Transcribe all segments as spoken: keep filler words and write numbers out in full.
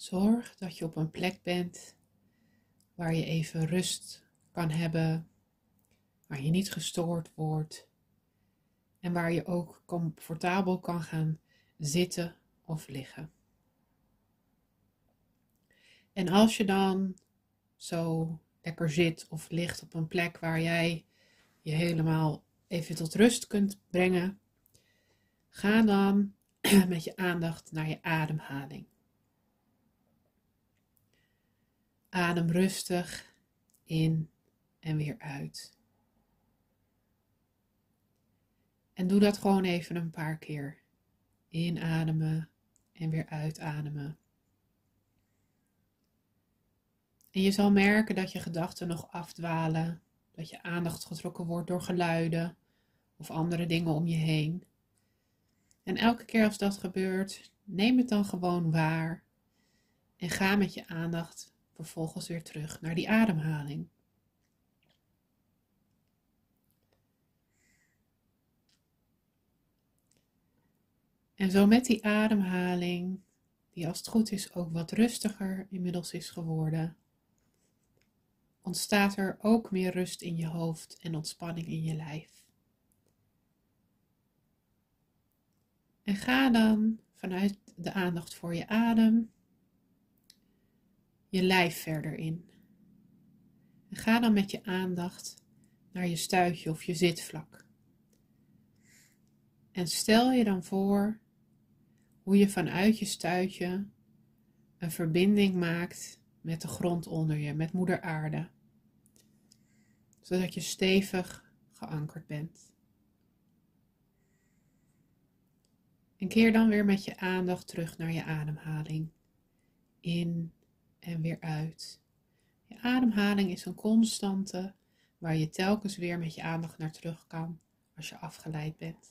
Zorg dat je op een plek bent waar je even rust kan hebben, waar je niet gestoord wordt en waar je ook comfortabel kan gaan zitten of liggen. En als je dan zo lekker zit of ligt op een plek waar jij je helemaal even tot rust kunt brengen, ga dan met je aandacht naar je ademhaling. Adem rustig in en weer uit. En doe dat gewoon even een paar keer. Inademen en weer uitademen. En je zal merken dat je gedachten nog afdwalen, dat je aandacht getrokken wordt door geluiden of andere dingen om je heen. En elke keer als dat gebeurt, neem het dan gewoon waar en ga met je aandacht vervolgens weer terug naar die ademhaling. En zo met die ademhaling, die als het goed is ook wat rustiger inmiddels is geworden, ontstaat er ook meer rust in je hoofd en ontspanning in je lijf. En ga dan vanuit de aandacht voor je adem je lijf verder in. En ga dan met je aandacht naar je stuitje of je zitvlak. En stel je dan voor hoe je vanuit je stuitje een verbinding maakt met de grond onder je, met moeder aarde. Zodat je stevig geankerd bent. En keer dan weer met je aandacht terug naar je ademhaling. In en weer uit. Je ademhaling is een constante waar je telkens weer met je aandacht naar terug kan als je afgeleid bent.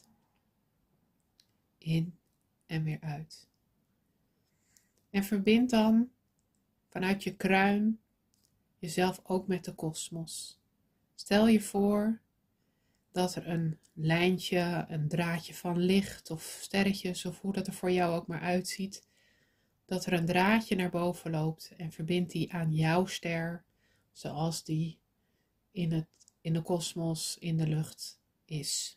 In en weer uit. En verbind dan vanuit je kruin jezelf ook met de kosmos. Stel je voor dat er een lijntje, een draadje van licht of sterretjes of hoe dat er voor jou ook maar uitziet, dat er een draadje naar boven loopt en verbind die aan jouw ster zoals die in, het, in de kosmos, in de lucht is.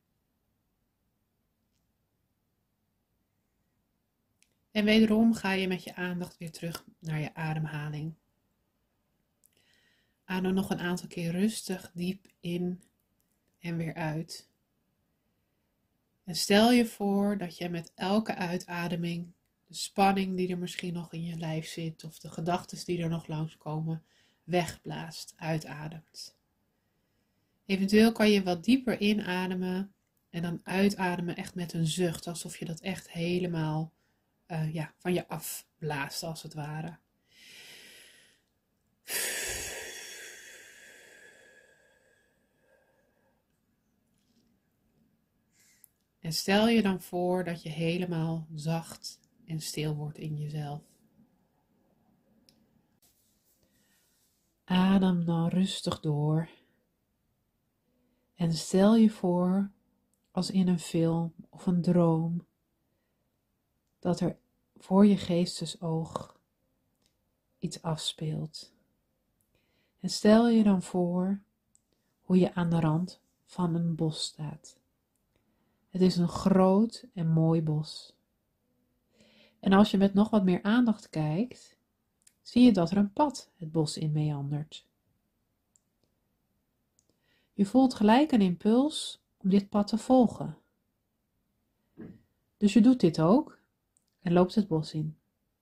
En wederom ga je met je aandacht weer terug naar je ademhaling. Adem nog een aantal keer rustig diep in en weer uit. En stel je voor dat je met elke uitademing de spanning die er misschien nog in je lijf zit of de gedachten die er nog langskomen wegblaast, uitademt. Eventueel kan je wat dieper inademen en dan uitademen echt met een zucht, alsof je dat echt helemaal uh, ja, van je afblaast als het ware. En stel je dan voor dat je helemaal zacht en stil wordt in jezelf. Adem dan rustig door. En stel je voor, als in een film of een droom, dat er voor je geestesoog iets afspeelt. En stel je dan voor hoe je aan de rand van een bos staat. Het is een groot en mooi bos. En als je met nog wat meer aandacht kijkt, zie je dat er een pad het bos in meandert. Je voelt gelijk een impuls om dit pad te volgen. Dus je doet dit ook en loopt het bos in.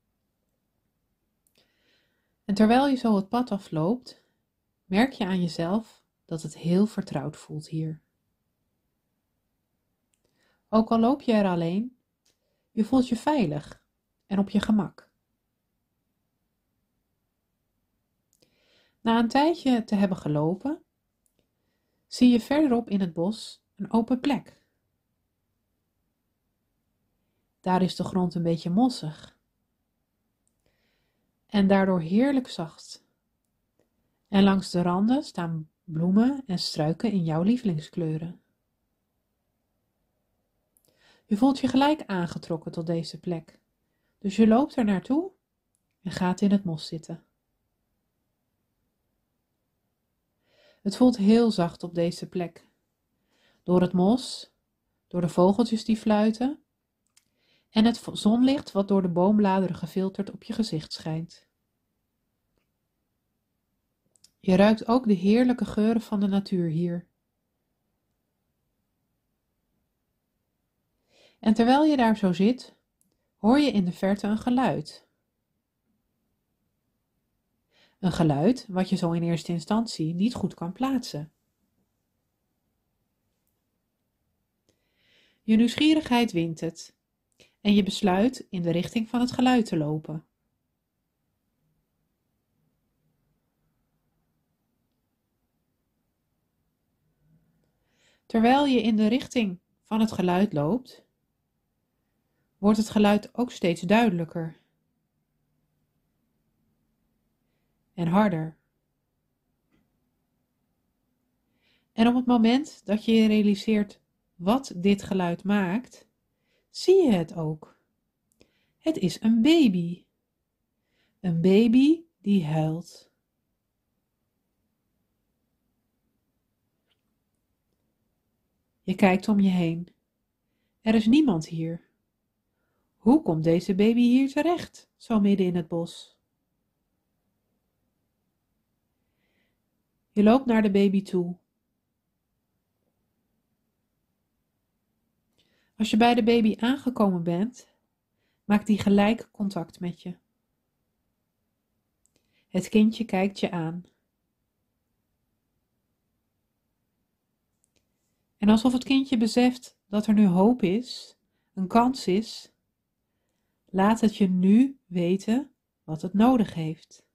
En terwijl je zo het pad afloopt, merk je aan jezelf dat het heel vertrouwd voelt hier. Ook al loop je er alleen, je voelt je veilig en op je gemak. Na een tijdje te hebben gelopen, zie je verderop in het bos een open plek. Daar is de grond een beetje mossig en daardoor heerlijk zacht. En langs de randen staan bloemen en struiken in jouw lievelingskleuren. Je voelt je gelijk aangetrokken tot deze plek, dus je loopt er naartoe en gaat in het mos zitten. Het voelt heel zacht op deze plek. Door het mos, door de vogeltjes die fluiten en het zonlicht wat door de boombladeren gefilterd op je gezicht schijnt. Je ruikt ook de heerlijke geuren van de natuur hier. En terwijl je daar zo zit, hoor je in de verte een geluid. Een geluid wat je zo in eerste instantie niet goed kan plaatsen. Je nieuwsgierigheid wint het en je besluit in de richting van het geluid te lopen. Terwijl je in de richting van het geluid loopt, wordt het geluid ook steeds duidelijker en harder. En op het moment dat je je realiseert wat dit geluid maakt, zie je het ook. Het is een baby. Een baby die huilt. Je kijkt om je heen. Er is niemand hier. Hoe komt deze baby hier terecht, zo midden in het bos? Je loopt naar de baby toe. Als je bij de baby aangekomen bent, maakt die gelijk contact met je. Het kindje kijkt je aan. En alsof het kindje beseft dat er nu hoop is, een kans is, laat het je nu weten wat het nodig heeft.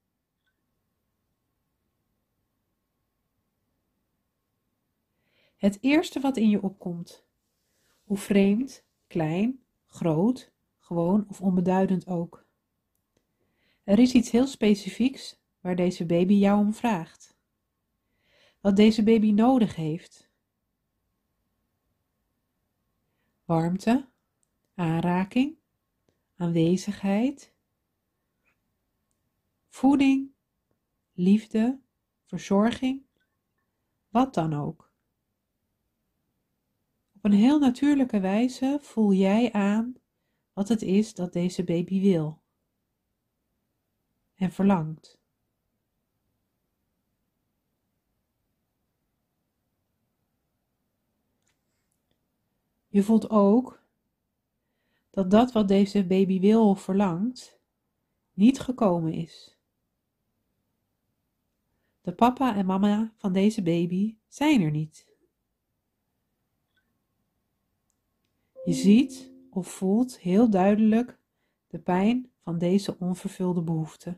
Het eerste wat in je opkomt, hoe vreemd, klein, groot, gewoon of onbeduidend ook. Er is iets heel specifieks waar deze baby jou om vraagt. Wat deze baby nodig heeft. Warmte, aanraking, aanwezigheid, voeding, liefde, verzorging, wat dan ook. Op een heel natuurlijke wijze voel jij aan wat het is dat deze baby wil en verlangt. Je voelt ook dat dat wat deze baby wil of verlangt niet gekomen is. De papa en mama van deze baby zijn er niet. Je ziet of voelt heel duidelijk de pijn van deze onvervulde behoefte.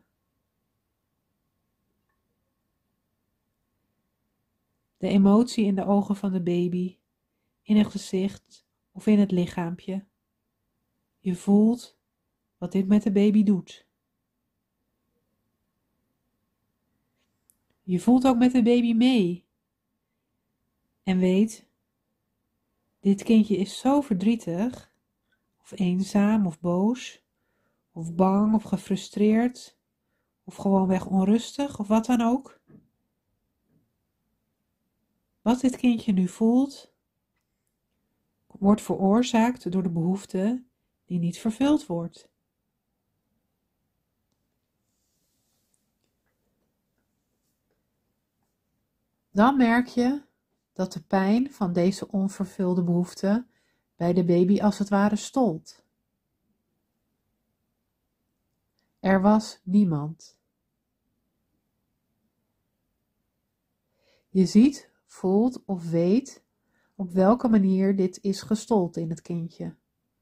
De emotie in de ogen van de baby, in het gezicht of in het lichaampje. Je voelt wat dit met de baby doet. Je voelt ook met de baby mee. En weet, dit kindje is zo verdrietig, of eenzaam of boos, of bang of gefrustreerd, of gewoonweg onrustig of wat dan ook. Wat dit kindje nu voelt, wordt veroorzaakt door de behoefte die niet vervuld wordt. Dan merk je dat de pijn van deze onvervulde behoefte bij de baby als het ware stolt. Er was niemand. Je ziet, voelt of weet op welke manier dit is gestold in het kindje.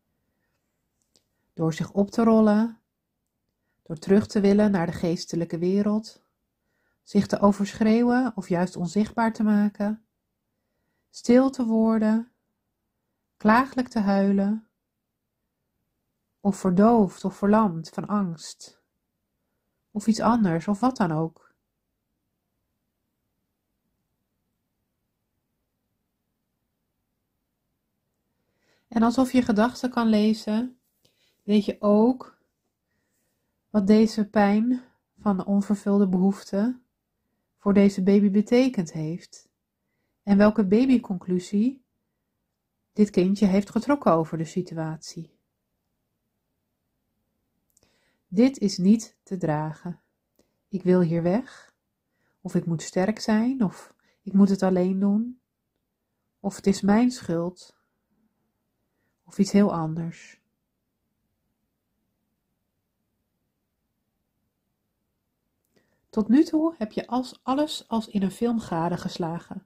Door zich op te rollen, door terug te willen naar de geestelijke wereld, zich te overschreeuwen of juist onzichtbaar te maken, stil te worden, klaaglijk te huilen, of verdoofd of verlamd van angst, of iets anders of wat dan ook. En alsof je gedachten kan lezen, weet je ook wat deze pijn van de onvervulde behoefte voor deze baby betekend heeft en welke babyconclusie dit kindje heeft getrokken over de situatie. Dit is niet te dragen. Ik wil hier weg, of ik moet sterk zijn, of ik moet het alleen doen, of het is mijn schuld, of iets heel anders. Tot nu toe heb je als alles als in een film gadegeslagen.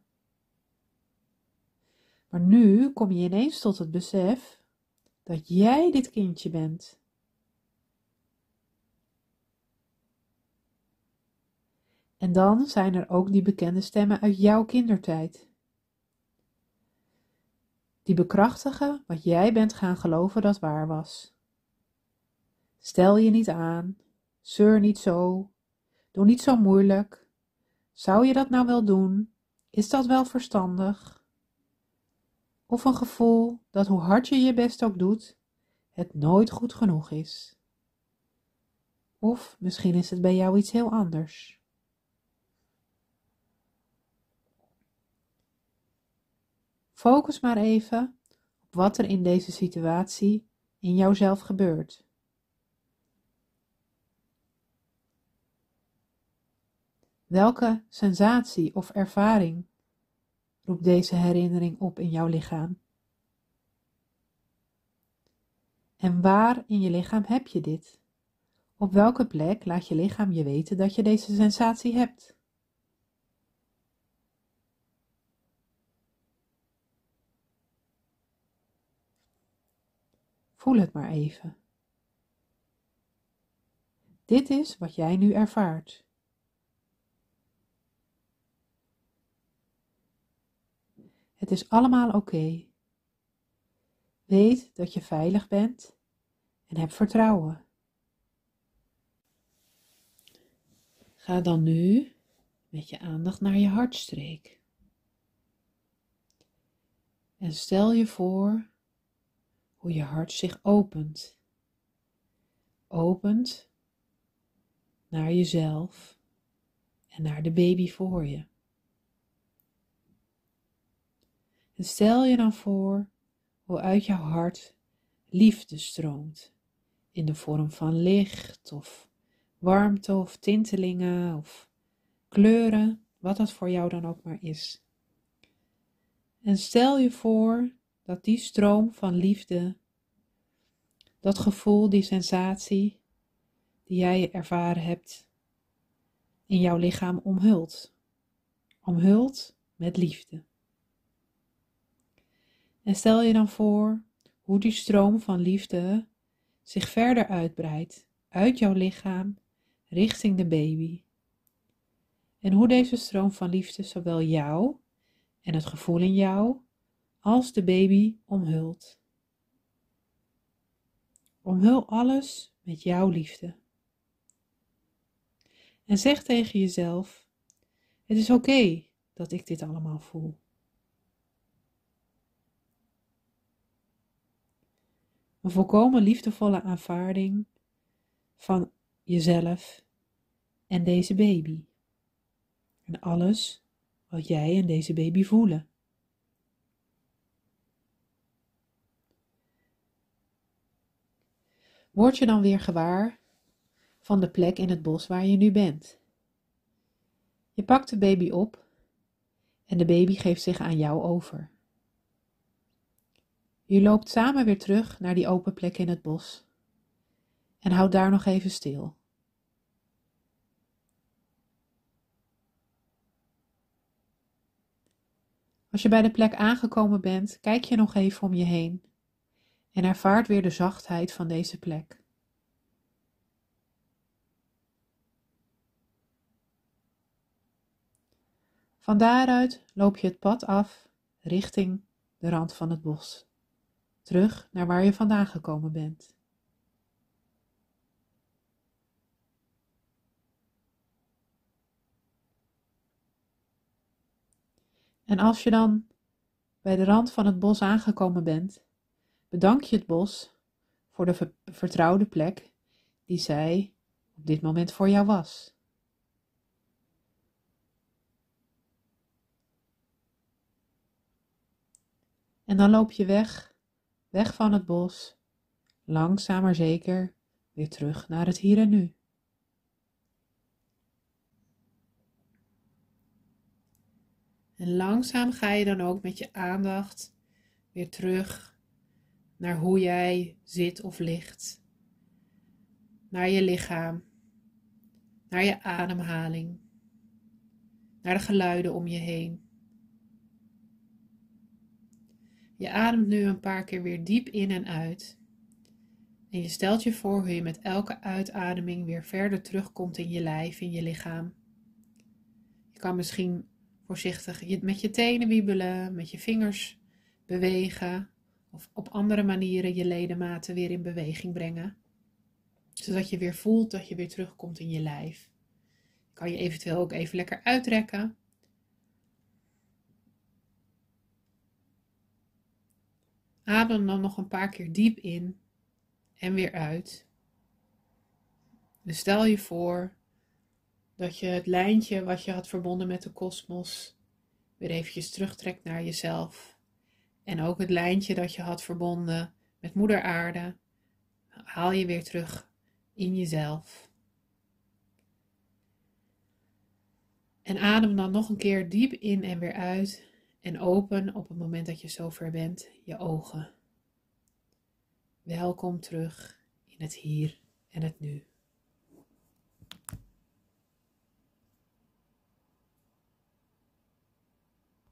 Maar nu kom je ineens tot het besef dat jij dit kindje bent. En dan zijn er ook die bekende stemmen uit jouw kindertijd. Die bekrachtigen wat jij bent gaan geloven dat waar was. Stel je niet aan, zeur niet zo, doe niet zo moeilijk. Zou je dat nou wel doen? Is dat wel verstandig? Of een gevoel dat hoe hard je je best ook doet, het nooit goed genoeg is. Of misschien is het bij jou iets heel anders. Focus maar even op wat er in deze situatie in jouzelf gebeurt. Welke sensatie of ervaring roept deze herinnering op in jouw lichaam? En waar in je lichaam heb je dit? Op welke plek laat je lichaam je weten dat je deze sensatie hebt? Voel het maar even. Dit is wat jij nu ervaart. Het is allemaal oké. Weet dat je veilig bent en heb vertrouwen. Ga dan nu met je aandacht naar je hartstreek. En stel je voor hoe je hart zich opent. Opent naar jezelf en naar de baby voor je. En stel je dan voor hoe uit jouw hart liefde stroomt. In de vorm van licht of warmte of tintelingen of kleuren, wat dat voor jou dan ook maar is. En stel je voor dat die stroom van liefde, dat gevoel, die sensatie die jij ervaren hebt, in jouw lichaam omhult. Omhult met liefde. En stel je dan voor hoe die stroom van liefde zich verder uitbreidt uit jouw lichaam richting de baby. En hoe deze stroom van liefde zowel jou en het gevoel in jou als de baby omhult. Omhul alles met jouw liefde. En zeg tegen jezelf, het is oké dat ik dit allemaal voel. Een volkomen liefdevolle aanvaarding van jezelf en deze baby. En alles wat jij en deze baby voelen. Word je dan weer gewaar van de plek in het bos waar je nu bent. Je pakt de baby op en de baby geeft zich aan jou over. Je loopt samen weer terug naar die open plek in het bos en houdt daar nog even stil. Als je bij de plek aangekomen bent, kijk je nog even om je heen en ervaart weer de zachtheid van deze plek. Van daaruit loop je het pad af richting de rand van het bos, terug naar waar je vandaan gekomen bent. En als je dan bij de rand van het bos aangekomen bent, bedank je het bos voor de ver- vertrouwde plek die zij op dit moment voor jou was. En dan loop je weg, weg van het bos, langzaam maar zeker weer terug naar het hier en nu. En langzaam ga je dan ook met je aandacht weer terug naar hoe jij zit of ligt. Naar je lichaam, naar je ademhaling, naar de geluiden om je heen. Je ademt nu een paar keer weer diep in en uit. En je stelt je voor hoe je met elke uitademing weer verder terugkomt in je lijf, in je lichaam. Je kan misschien voorzichtig met je tenen wiebelen, met je vingers bewegen of op andere manieren je ledematen weer in beweging brengen. Zodat je weer voelt dat je weer terugkomt in je lijf. Je kan je eventueel ook even lekker uitrekken. Adem dan nog een paar keer diep in en weer uit. Dus stel je voor dat je het lijntje wat je had verbonden met de kosmos weer eventjes terugtrekt naar jezelf. En ook het lijntje dat je had verbonden met Moeder Aarde, haal je weer terug in jezelf. En adem dan nog een keer diep in en weer uit en open op het moment dat je zover bent je ogen. Welkom terug in het hier en het nu.